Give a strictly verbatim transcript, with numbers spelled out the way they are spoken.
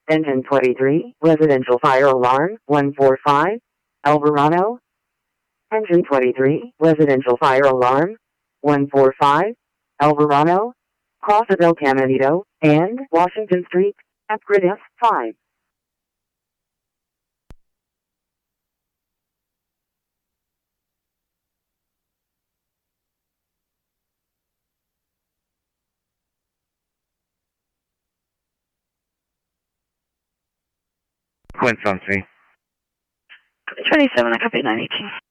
Engine twenty-three, residential fire alarm, one four five, El Verano. Engine twenty-three, residential fire alarm, one four five, El Verano, cross of El Caminito, and Washington Street, at grid F five. Quince on scene. twenty-seven, I copy nine eighteen.